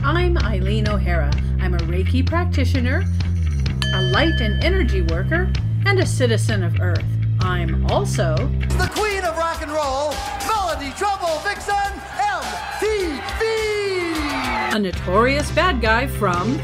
I'm Eileen O'Hara. I'm a Reiki practitioner, a light and energy worker, and a citizen of Earth. I'm also the queen of rock and roll, Melody Trouble Vixen MTV, a notorious bad guy from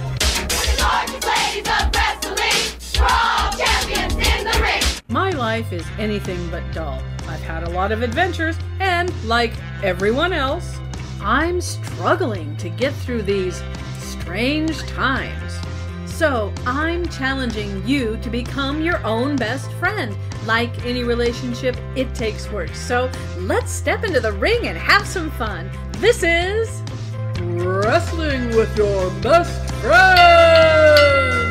My life is anything but dull. I've had a lot of adventures, and like everyone else, I'm struggling to get through these strange times. So I'm challenging you to become your own best friend. Like any relationship, it takes work. So let's step into the ring and have some fun. This is Wrestling with Your Best Friend.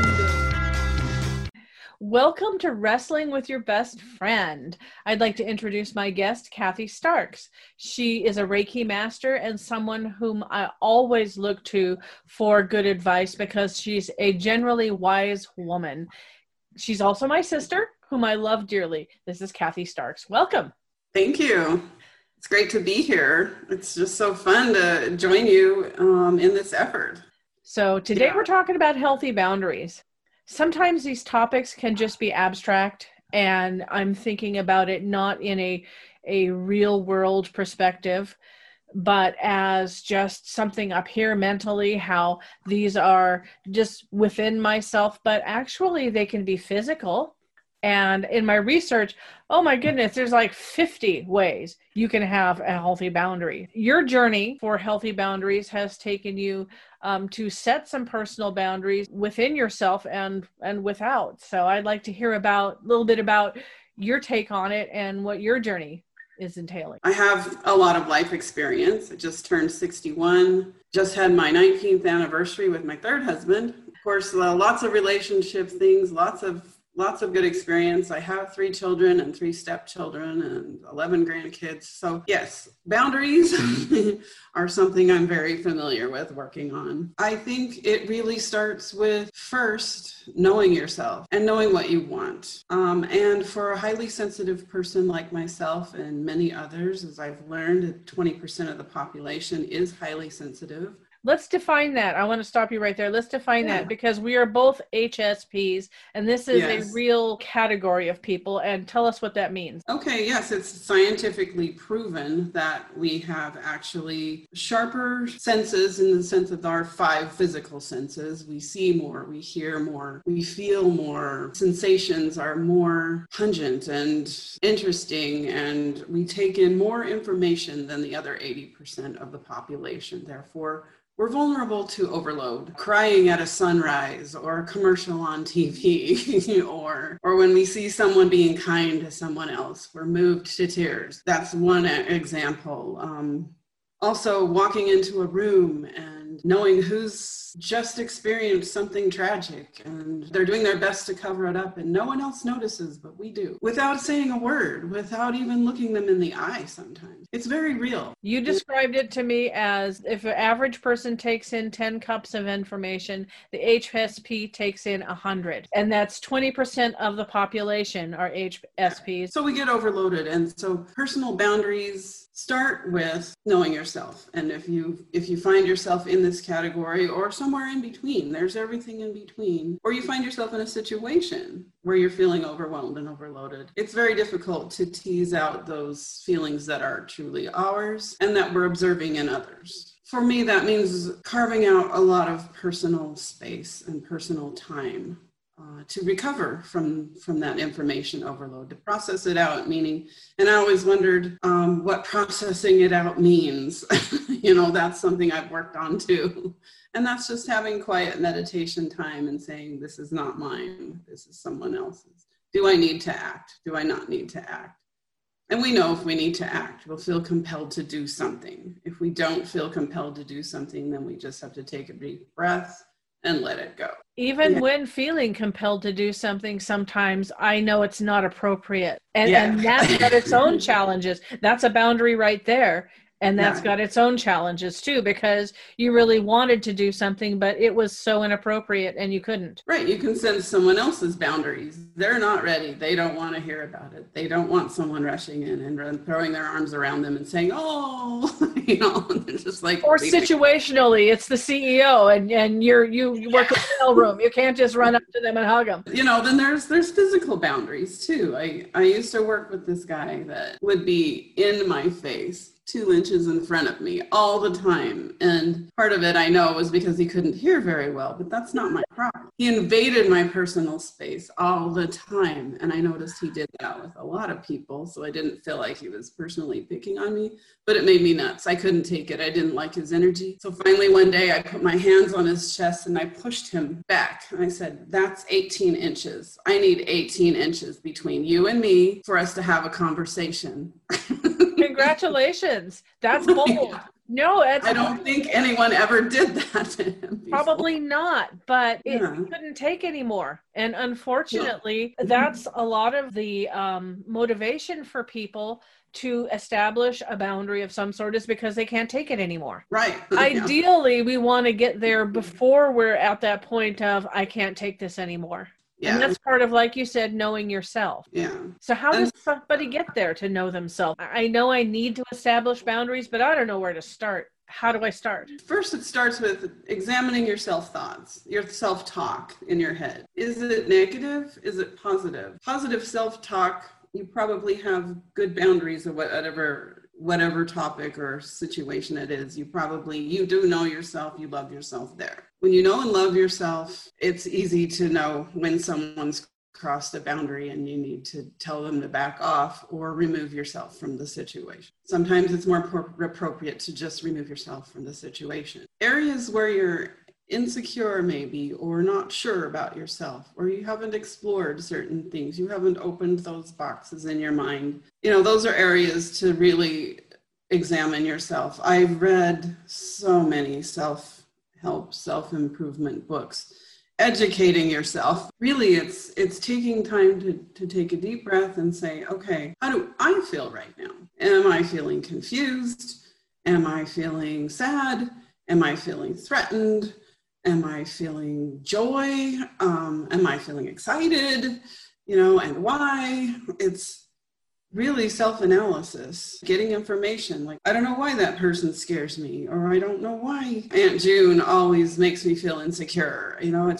Welcome to Wrestling with Your Best Friend. I'd like to introduce my guest, Kathy Starks. She is a Reiki master and someone whom I always look to for good advice because she's a generally wise woman. She's also my sister, whom I love dearly. This is Kathy Starks. Welcome. Thank you. It's great to be here. It's just so fun to join you in this effort. So today we're talking about healthy boundaries. Sometimes these topics can just be abstract, and I'm thinking about it not in a real world perspective, but as just something up here mentally, how these are just within myself, but actually they can be physical. And in my research, oh my goodness, there's like 50 ways you can have a healthy boundary. Your journey for healthy boundaries has taken you to set some personal boundaries within yourself and without. So I'd like to hear a little bit about your take on it and what your journey is entailing. I have a lot of life experience. I just turned 61, just had my 19th anniversary with my third husband. Of course, lots of relationship things, lots of good experience. I have 3 children and 3 stepchildren and 11 grandkids. So yes, boundaries are something I'm very familiar with working on. I think it really starts with first knowing yourself and knowing what you want. And for a highly sensitive person like myself and many others, as I've learned, 20% of the population is highly sensitive. Let's define that. I want to stop you right there. Let's define that because we are both HSPs and this is a real category of people, and tell us what that means. Okay, yes, it's scientifically proven that we have actually sharper senses in the sense of our 5 physical senses. We see more, we hear more, we feel more. Sensations are more pungent and interesting, and we take in more information than the other 80% of the population. Therefore, we're vulnerable to overload, crying at a sunrise or a commercial on TV or when we see someone being kind to someone else, we're moved to tears. That's one example. Also, walking into a room and knowing who's just experienced something tragic and they're doing their best to cover it up and no one else notices, but we do. Without saying a word, without even looking them in the eye sometimes. It's very real. You described it to me as if an average person takes in 10 cups of information, the HSP takes in 100. And that's 20% of the population are HSPs. So we get overloaded. And so personal boundaries start with knowing yourself. And if you find yourself in this category or somewhere in between, there's everything in between, or you find yourself in a situation where you're feeling overwhelmed and overloaded, it's very difficult to tease out those feelings that are truly ours and that we're observing in others. For me, that means carving out a lot of personal space and personal time to recover from that information overload, to process it out, meaning, and I always wondered what processing it out means. That's something I've worked on too. And that's just having quiet meditation time and saying, this is not mine, this is someone else's. Do I need to act? Do I not need to act? And we know if we need to act, we'll feel compelled to do something. If we don't feel compelled to do something, then we just have to take a deep breath and let it go. Even when feeling compelled to do something, sometimes I know it's not appropriate. And that's got its own challenges. That's a boundary right there. And that's got its own challenges too, because you really wanted to do something, but it was so inappropriate and you couldn't. Right. You can sense someone else's boundaries. They're not ready. They don't want to hear about it. They don't want someone rushing in and throwing their arms around them and saying, oh, it's just like. Or situationally, it's the CEO and you work in the hotel room. You can't just run up to them and hug them. Then there's physical boundaries too. I used to work with this guy that would be in my face 2 inches in front of me all the time. And part of it I know was because he couldn't hear very well, but that's not my problem. He invaded my personal space all the time. And I noticed he did that with a lot of people. So I didn't feel like he was personally picking on me, but it made me nuts. I couldn't take it. I didn't like his energy. So finally one day I put my hands on his chest and I pushed him back. And I said, that's 18 inches. I need 18 inches between you and me for us to have a conversation. Congratulations. That's bold. Yeah. No, I don't think anyone ever did that to him before. Probably not, but it couldn't take anymore. And unfortunately, that's a lot of the motivation for people to establish a boundary of some sort is because they can't take it anymore. Right. Ideally, we want to get there before we're at that point of, I can't take this anymore. Yeah. And that's part of, like you said, knowing yourself. Yeah. So how does somebody get there to know themselves? I know I need to establish boundaries, but I don't know where to start. How do I start? First, it starts with examining your self-thoughts, your self-talk in your head. Is it negative? Is it positive? Positive self-talk, you probably have good boundaries of whatever topic or situation it is. You do know yourself, you love yourself there. When you know and love yourself, it's easy to know when someone's crossed a boundary and you need to tell them to back off or remove yourself from the situation. Sometimes it's more appropriate to just remove yourself from the situation. Areas where you're insecure maybe, or not sure about yourself, or you haven't explored certain things, you haven't opened those boxes in your mind. Those are areas to really examine yourself. I've read so many self-help, self-improvement books, educating yourself. Really, it's taking time to take a deep breath and say, okay, how do I feel right now? Am I feeling confused? Am I feeling sad? Am I feeling threatened? Am I feeling joy? Am I feeling excited? And why? It's really self-analysis, getting information. Like, I don't know why that person scares me, or I don't know why Aunt June always makes me feel insecure.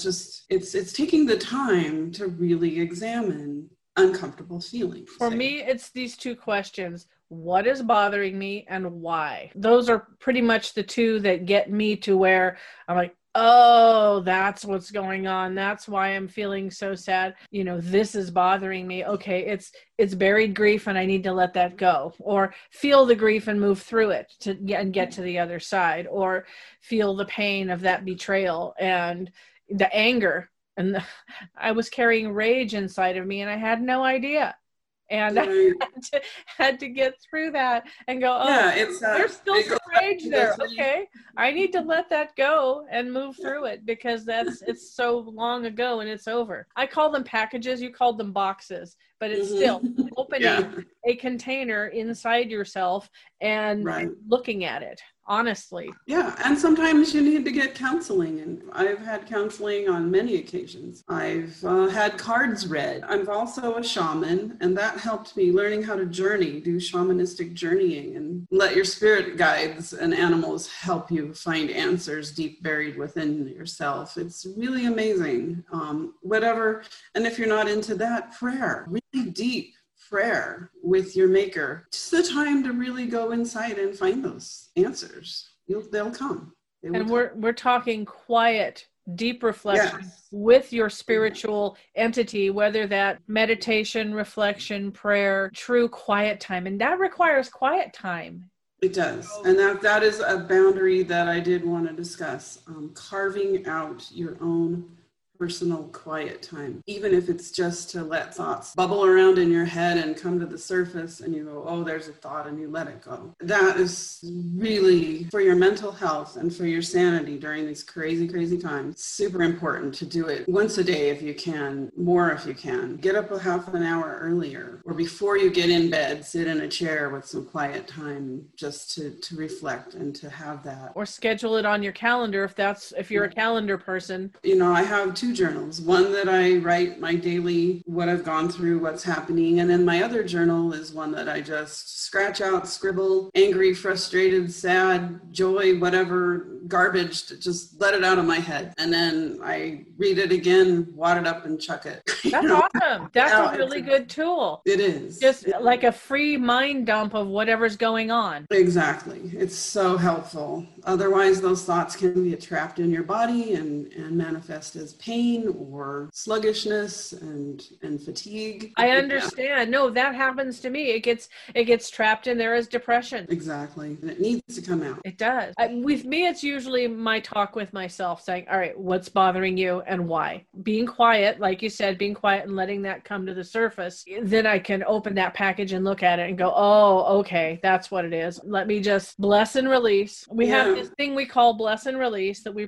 It's taking the time to really examine uncomfortable feelings. For me, it's these two questions. What is bothering me and why? Those are pretty much the two that get me to where I'm like, oh, that's what's going on. That's why I'm feeling so sad. This is bothering me. Okay, it's buried grief and I need to let that go, or feel the grief and move through it and get to the other side, or feel the pain of that betrayal and the anger. And I was carrying rage inside of me and I had no idea. And I had to get through that and go, there's still some rage there. Okay, I need to let that go and move through it because it's so long ago and it's over. I call them packages. You called them boxes, but it's still opening a container inside yourself and looking at it. Honestly. Yeah. And sometimes you need to get counseling. And I've had counseling on many occasions. I've had cards read. I'm also a shaman, and that helped me learning how to journey, do shamanistic journeying, and let your spirit guides and animals help you find answers deep buried within yourself. It's really amazing. Whatever. And if you're not into that, prayer, really deep prayer with your maker. It's the time to really go inside and find those answers. They'll come. We're talking quiet, deep reflection with your spiritual entity, whether that meditation, reflection, prayer, true quiet time. And that requires quiet time. It does. And that is a boundary that I did want to discuss. Carving out your own personal quiet time, even if it's just to let thoughts bubble around in your head and come to the surface and you go, oh, there's a thought, and you let it go. That is really, for your mental health and for your sanity during these crazy, crazy times, super important to do it once a day if you can, more if you can. Get up a half an hour earlier, or before you get in bed, sit in a chair with some quiet time just to reflect and to have that. Or schedule it on your calendar if you're a calendar person. You know, I have 2 journals. One that I write my daily, what I've gone through, what's happening. And then my other journal is one that I just scratch out, scribble, angry, frustrated, sad, joy, whatever, garbage, to just let it out of my head. And then I read it again, wad it up and chuck it. That's awesome. That's a really good tool. It is. Just like a free mind dump of whatever's going on. Exactly. It's so helpful. Otherwise, those thoughts can be trapped in your body and manifest as pain or sluggishness and fatigue. I understand. No, that happens to me. It gets trapped in there as depression. Exactly. And it needs to come out. It does. With me, it's usually my talk with myself saying, all right, what's bothering you and why? Being quiet, like you said, being quiet and letting that come to the surface. Then I can open that package and look at it and go, oh, okay, that's what it is. Let me just bless and release. We have this thing we call bless and release that we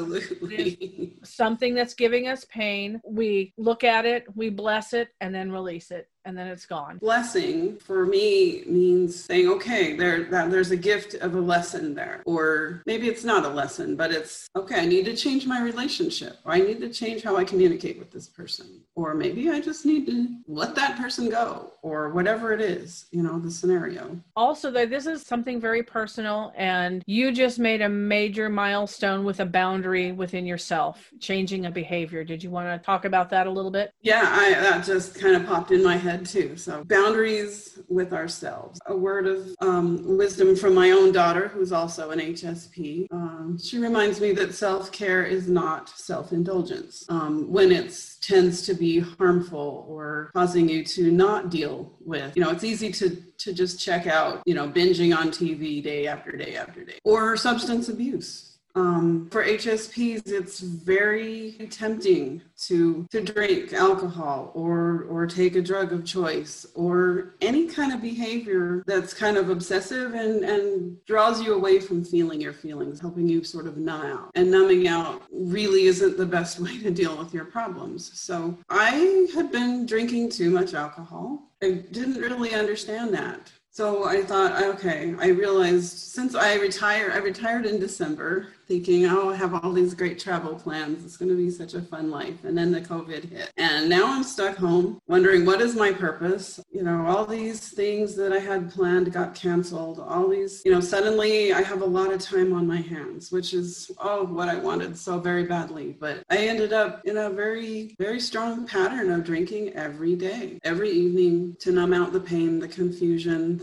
absolutely something that's giving us pain. We look at it, we bless it, and then release it. And then it's gone. Blessing for me means saying, okay, there's a gift of a lesson there. Or maybe it's not a lesson, but it's, okay, I need to change my relationship. Or I need to change how I communicate with this person. Or maybe I just need to let that person go, or whatever it is, you know, the scenario. Also, this is something very personal, and you just made a major milestone with a boundary within yourself, changing a behavior. Did you want to talk about that a little bit? Yeah, that just kind of popped in my head too. So boundaries with ourselves. A word of wisdom from my own daughter, who's also an HSP. She reminds me that self-care is not self-indulgence. When it tends to be harmful or causing you to not deal with, you know, it's easy to just check out, you know, binging on TV day after day after day, or substance abuse. For HSPs, it's very tempting to drink alcohol or take a drug of choice, or any kind of behavior that's kind of obsessive and draws you away from feeling your feelings, helping you sort of numb out. And numbing out really isn't the best way to deal with your problems. So I had been drinking too much alcohol. I didn't really understand that. So I thought, okay, I realized since I retired in December, thinking, oh, I have all these great travel plans. It's going to be such a fun life. And then the COVID hit. And now I'm stuck home wondering, what is my purpose? You know, all these things that I had planned got canceled. All these, you know, suddenly I have a lot of time on my hands, which is, what I wanted so very badly. But I ended up in a very, very strong pattern of drinking every day, every evening, to numb out the pain, the confusion,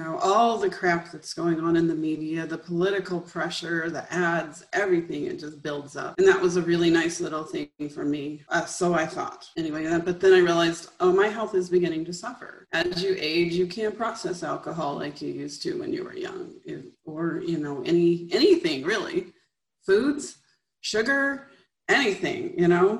all the crap that's going on in the media, the political pressure, the ads, everything. It just builds up. And that was a really nice little thing for me. So I thought. Anyway, but then I realized, my health is beginning to suffer. As you age, you can't process alcohol like you used to when you were young, or, anything really. Foods, sugar, anything,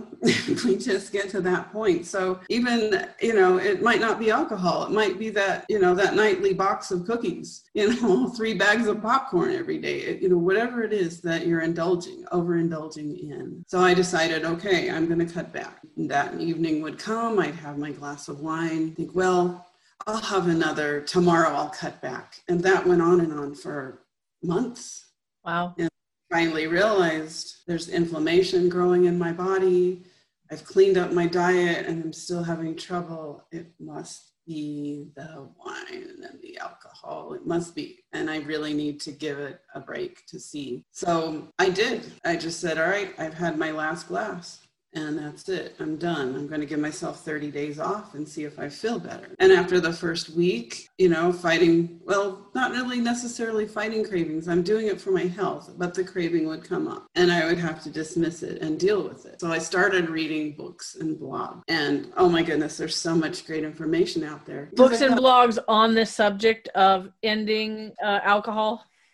we just get to that point. So even, it might not be alcohol. It might be that, that nightly box of cookies, 3 bags of popcorn every day, whatever it is that you're overindulging in. So I decided, okay, I'm going to cut back. And that evening would come. I'd have my glass of wine, think, well, I'll have another tomorrow. I'll cut back. And that went on and on for months. Wow. And finally realized there's inflammation growing in my body. I've cleaned up my diet and I'm still having trouble. It must be the wine and the alcohol. It must be. And I really need to give it a break to see. So I did. I just said, all right, I've had my last glass. And that's it. I'm done. I'm going to give myself 30 days off and see if I feel better. And after the first week, fighting, not really necessarily fighting cravings. I'm doing it for my health, but the craving would come up and I would have to dismiss it and deal with it. So I started reading books and blogs. And oh my goodness, there's so much great information out there. Books and blogs on the subject of ending alcohol.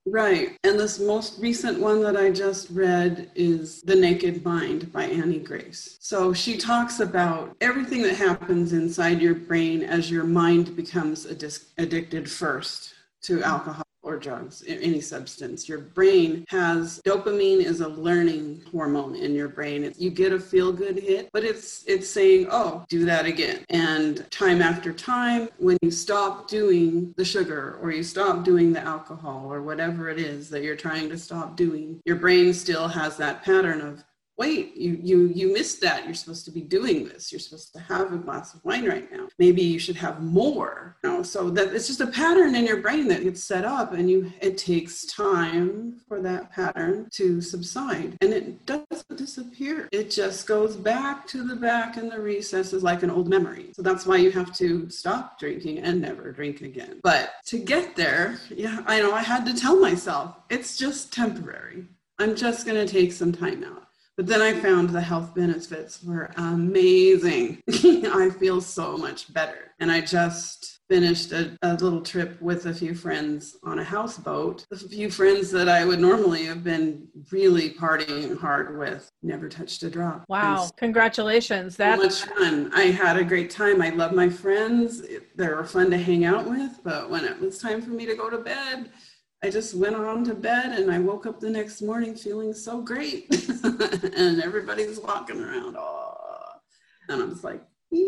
Right. And this most recent one that I just read is The Naked Mind by Annie Grace. So she talks about everything that happens inside your brain as your mind becomes addicted first to alcohol or drugs, any substance. Your brain has dopamine is a learning hormone in your brain. You get a feel-good hit, but it's saying, oh, do that again. And time after time, when you stop doing the sugar or you stop doing the alcohol or whatever it is that you're trying to stop doing, your brain still has that pattern of, wait, you missed that. You're supposed to be doing this. You're supposed to have a glass of wine right now. Maybe you should have more. So that it's just a pattern in your brain that gets set up, and it takes time for that pattern to subside. And it doesn't disappear. It just goes back to the back in the recesses like an old memory. So that's why you have to stop drinking and never drink again. But to get there, yeah, I know I had to tell myself, it's just temporary. I'm just going to take some time out. But then I found the health benefits were amazing. I feel so much better. And I just finished a little trip with a few friends on a houseboat. A few friends that I would normally have been really partying hard with. Never touched a drop. Wow. Congratulations. That's much fun. I had a great time. I love my friends. They were fun to hang out with. But when it was time for me to go to bed, I just went on to bed, and I woke up the next morning feeling so great. And everybody's walking around. Oh. And I'm just like,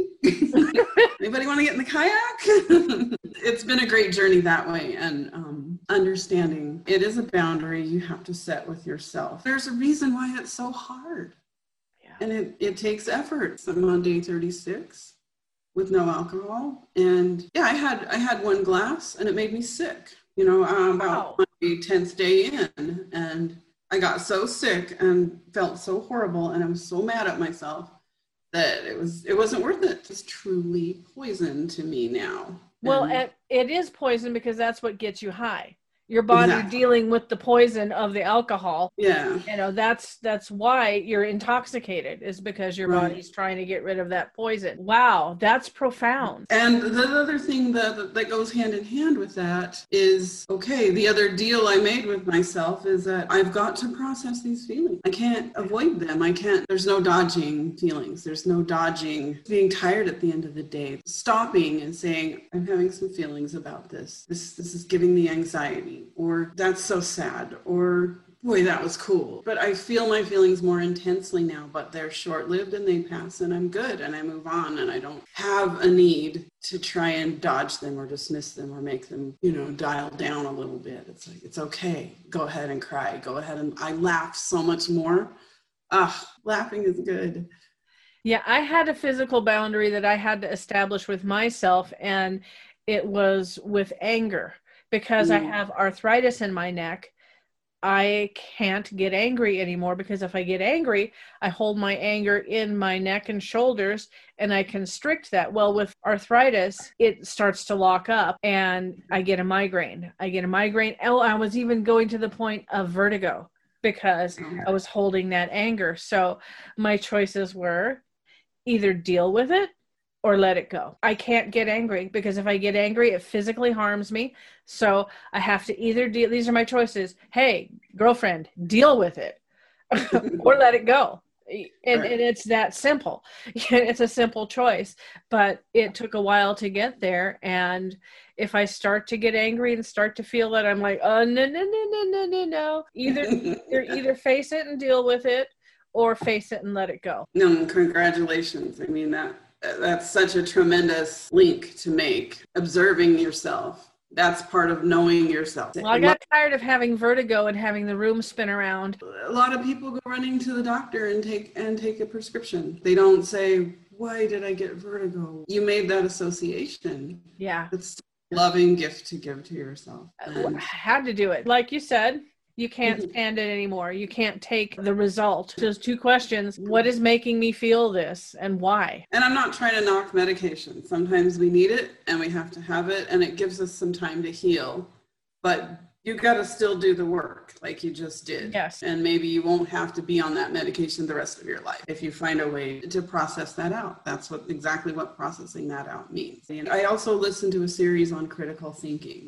anybody want to get in the kayak? It's been a great journey that way. And understanding it is a boundary you have to set with yourself. There's a reason why it's so hard. Yeah. And it takes effort. So I'm on day 36 with no alcohol. And yeah, I had one glass and it made me sick. About my 10th day in, and I got so sick and felt so horrible, and I'm so mad at myself that it wasn't worth it. It's truly poison to me now. Well, it is poison because that's what gets you high. Your body dealing with the poison of the alcohol. Yeah. That's why you're intoxicated, is because your body's trying to get rid of that poison. Wow, that's profound. And the other thing that goes hand in hand with that is, okay, the other deal I made with myself is that I've got to process these feelings. I can't avoid them. There's no dodging feelings. There's no dodging being tired at the end of the day. Stopping and saying, I'm having some feelings about this. This is giving me anxiety. Or that's so sad, or boy, that was cool. But I feel my feelings more intensely now, but they're short-lived and they pass, and I'm good, and I move on, and I don't have a need to try and dodge them or dismiss them or make them, dial down a little bit. It's like, it's okay. Go ahead and cry. Go ahead, and I laugh so much more. Laughing is good. Yeah, I had a physical boundary that I had to establish with myself, and it was with anger. Because I have arthritis in my neck, I can't get angry anymore, because if I get angry, I hold my anger in my neck and shoulders and I constrict that. Well, with arthritis, it starts to lock up and I get a migraine. Oh, I was even going to the point of vertigo because I was holding that anger. So my choices were either deal with it or let it go. I can't get angry, because if I get angry, it physically harms me. So I have to either deal. These are my choices. Hey, girlfriend, deal with it or let it go. And it's that simple. It's a simple choice, but it took a while to get there. And if I start to get angry and start to feel that, I'm like, oh, no. Either face it and deal with it, or face it and let it go. No, congratulations. I mean, that's such a tremendous link to make. Observing yourself. That's part of knowing yourself. Well, I got tired of having vertigo and having the room spin around. A lot of people go running to the doctor and take a prescription. They don't say, why did I get vertigo? You made that association. Yeah. It's a loving gift to give to yourself. I had to do it. Like you said, you can't stand it anymore. You can't take the result. Just two questions. What is making me feel this, and why? And I'm not trying to knock medication. Sometimes we need it and we have to have it, and it gives us some time to heal. But you got to still do the work like you just did. Yes. And maybe you won't have to be on that medication the rest of your life if you find a way to process that out. That's exactly what processing that out means. And I also listened to a series on critical thinking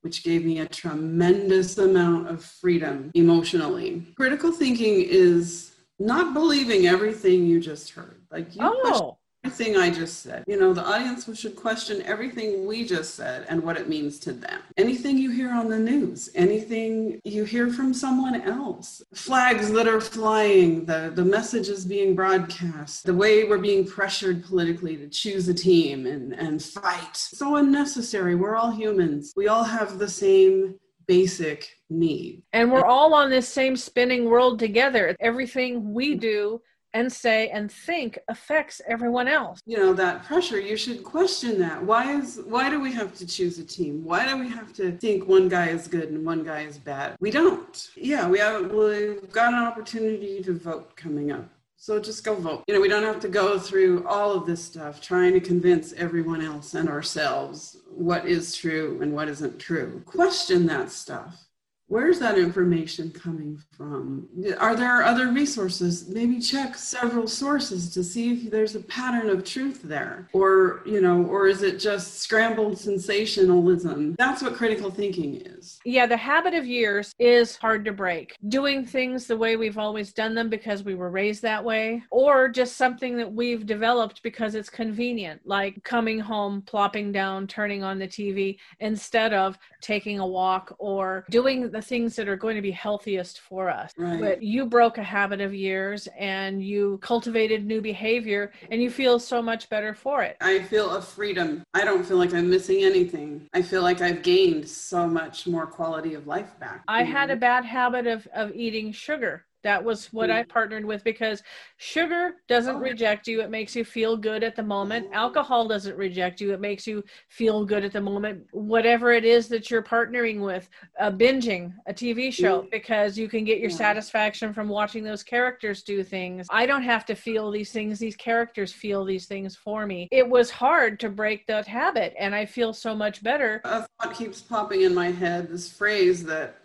which gave me a tremendous amount of freedom emotionally. Critical thinking is not believing everything you just heard. Like you question everything I just said. You know, the audience should question everything we just said and what it means to them. Anything you hear on the news, anything you hear from someone else, flags that are flying, the messages being broadcast, the way we're being pressured politically to choose a team and fight. So unnecessary. We're all humans. We all have the same basic need. And we're all on this same spinning world together. Everything we do and say and think affects everyone else. You know, that pressure, you should question that. Why do we have to choose a team? Why do we have to think one guy is good and one guy is bad? We don't. Yeah, we've got an opportunity to vote coming up. So just go vote. You know, we don't have to go through all of this stuff trying to convince everyone else and ourselves what is true and what isn't true. Question that stuff. Where's that information coming from? Are there other resources? Maybe check several sources to see if there's a pattern of truth there. Or, you know, or is it just scrambled sensationalism? That's what critical thinking is. Yeah, the habit of years is hard to break. Doing things the way we've always done them because we were raised that way, or just something that we've developed because it's convenient, like coming home, plopping down, turning on the TV, instead of taking a walk or doing the things that are going to be healthiest for us. Right. But you broke a habit of years and you cultivated new behavior and you feel so much better for it. I feel a freedom. I don't feel like I'm missing anything. I feel like I've gained so much more quality of life back. I had a bad habit of eating sugar. That was what I partnered with, because sugar doesn't reject you. It makes you feel good at the moment. Alcohol doesn't reject you. It makes you feel good at the moment. Whatever it is that you're partnering with, binging a TV show, because you can get your satisfaction from watching those characters do things. I don't have to feel these things. These characters feel these things for me. It was hard to break that habit, and I feel so much better. A thought keeps popping in my head, this phrase that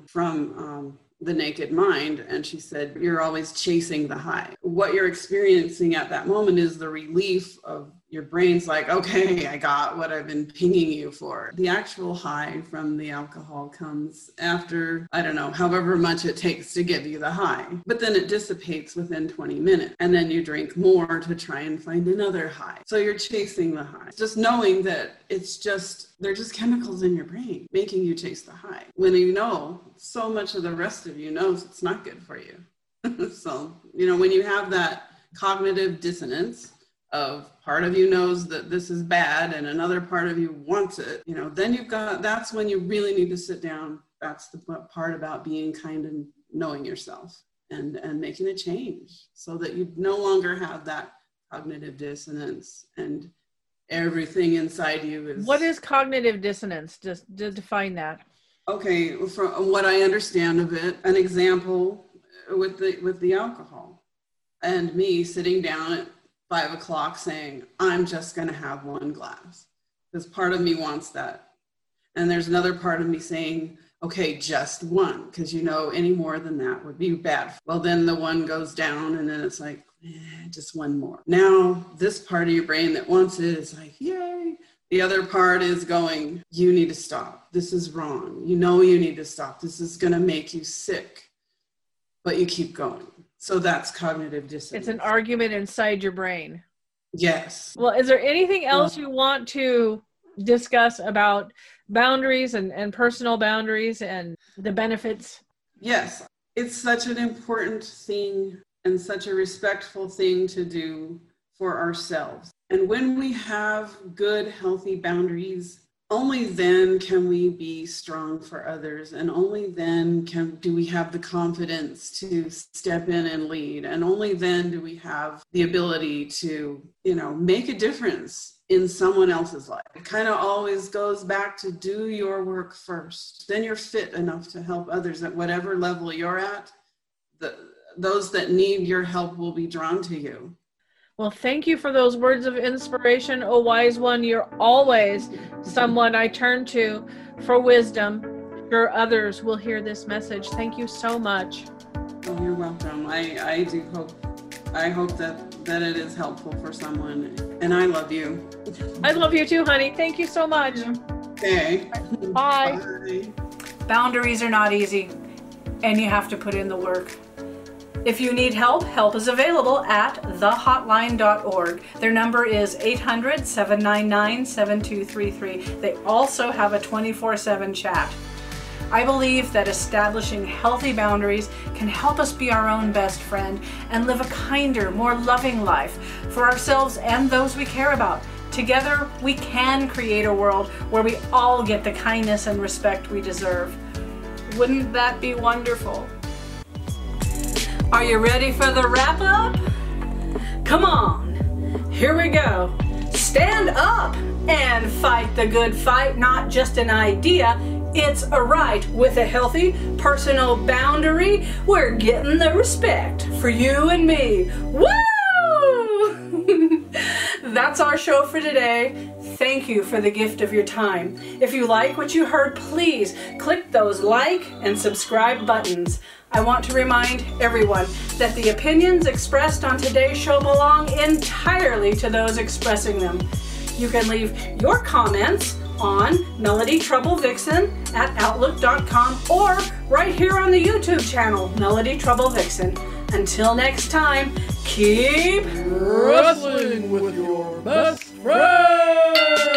from The Naked Mind, and she said, you're always chasing the high. What you're experiencing at that moment is the relief of your brain's like, okay, I got what I've been pinging you for. The actual high from the alcohol comes after, I don't know, however much it takes to give you the high. But then it dissipates within 20 minutes. And then you drink more to try and find another high. So you're chasing the high. Just knowing that they're just chemicals in your brain making you chase the high. When you know, so much of the rest of you knows it's not good for you. So, you know, when you have that cognitive dissonance of part of you knows that this is bad and another part of you wants it, you know, then that's when you really need to sit down. That's the part about being kind and knowing yourself and making a change so that you no longer have that cognitive dissonance and everything inside you is... What is cognitive dissonance? Just to define that. Okay, from what I understand of it, an example with the alcohol and me sitting down at 5 o'clock saying, I'm just going to have one glass, because part of me wants that. And there's another part of me saying, okay, just one, because you know any more than that would be bad. Well, then the one goes down and then it's like, just one more. Now, this part of your brain that wants it is like, yay. The other part is going, you need to stop. This is wrong. You know you need to stop. This is going to make you sick. But you keep going. So that's cognitive dissonance. It's an argument inside your brain. Yes. Well, is there anything else you want to discuss about boundaries and personal boundaries and the benefits? Yes. It's such an important thing and such a respectful thing to do for ourselves. And when we have good, healthy boundaries, only then can we be strong for others, and only then do we have the confidence to step in and lead, and only then do we have the ability to, you know, make a difference in someone else's life. It kind of always goes back to do your work first. Then you're fit enough to help others at whatever level you're at. Those that need your help will be drawn to you. Well, thank you for those words of inspiration, oh wise one. You're always someone I turn to for wisdom. Sure, others will hear this message. Thank you so much. Oh, you're welcome. I do hope that it is helpful for someone. And I love you. I love you too, honey. Thank you so much. Yeah. Okay. Bye. Bye. Boundaries are not easy, and you have to put in the work. If you need help, help is available at thehotline.org. Their number is 800-799-7233. They also have a 24/7 chat. I believe that establishing healthy boundaries can help us be our own best friend and live a kinder, more loving life for ourselves and those we care about. Together, we can create a world where we all get the kindness and respect we deserve. Wouldn't that be wonderful? Are you ready for the wrap-up? Come on, here we go. Stand up and fight the good fight, not just an idea. It's a right. With a healthy personal boundary, we're getting the respect for you and me. Woo! That's our show for today. Thank you for the gift of your time. If you like what you heard, please click those like and subscribe buttons. I want to remind everyone that the opinions expressed on today's show belong entirely to those expressing them. You can leave your comments on Melody Trouble Vixen at Outlook.com or right here on the YouTube channel, Melody Trouble Vixen. Until next time, keep Wrestling with your best friend.